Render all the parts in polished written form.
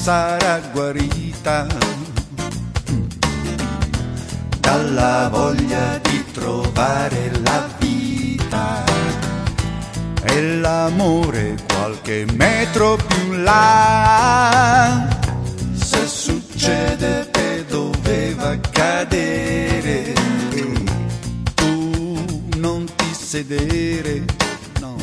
sarà guarita dalla voglia di trovare la vita e l'amore qualche metro più in là. Se succede che doveva accadere, tu non ti sedere, no.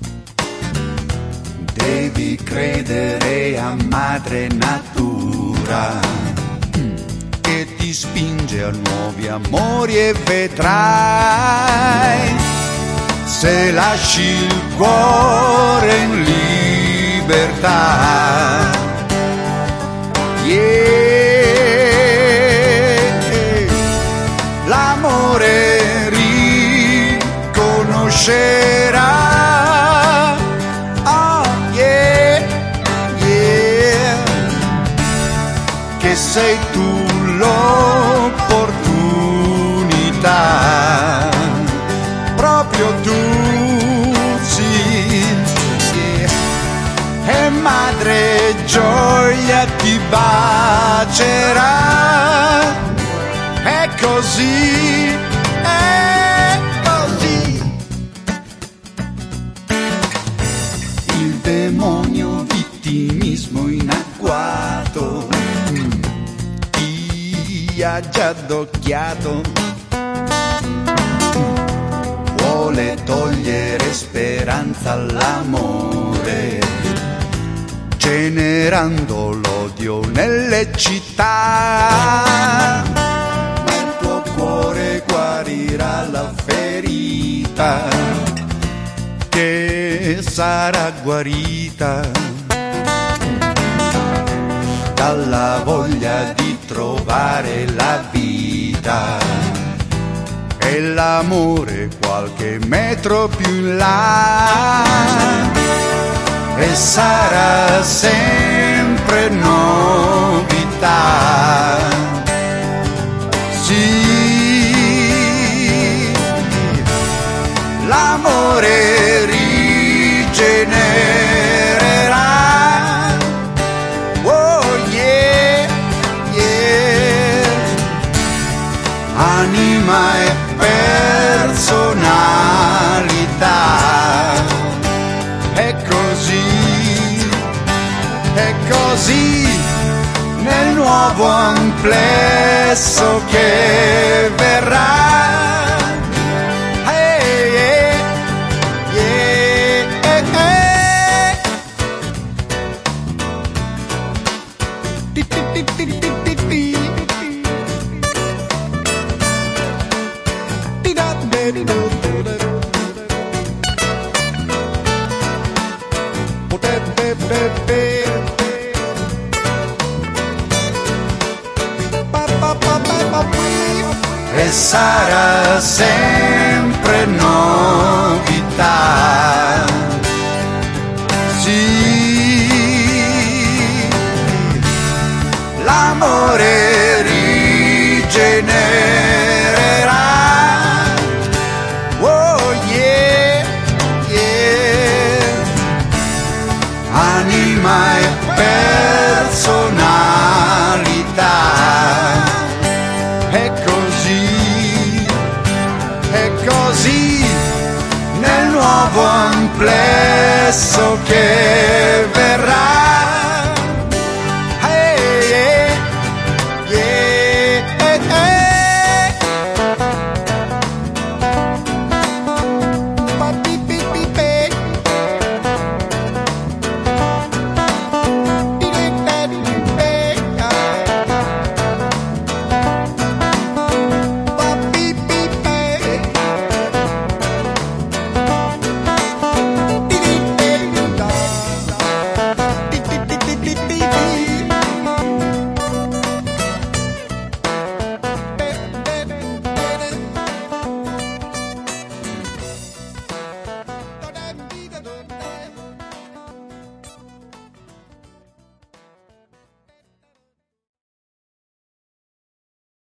Devi credere a madre natura che ti spinge a nuovi amori e vedrai, se lasci il cuore in libertà. L'amore riconoscerà, oh yeah, yeah, che sei tu l'opportunità, proprio tu, sì, yeah. E madre gioia ti bacerà, è così, è così. Il demonio vittimismo in agguato ti ha già adocchiato, vuole togliere speranza all'amore, generando l'odio nelle città. Ma il tuo cuore guarirà la ferita, che sarà guarita dalla voglia di trovare la vita e l'amore qualche metro più in là. E sarà sempre novità, sì, l'amore rigenererà, oh yeah, yeah, anima e personalità, è così nel nuovo amplesso che verrà. Hey, yeah, yeah, hey. Ti, ti, ti, ti, ti, ti, ti. Ti, da, de, di, do, do, de. E sarà sempre novità, sì, l'amore rigenererà, oh yeah, yeah, anima e personalità, è così nel nuovo amplesso che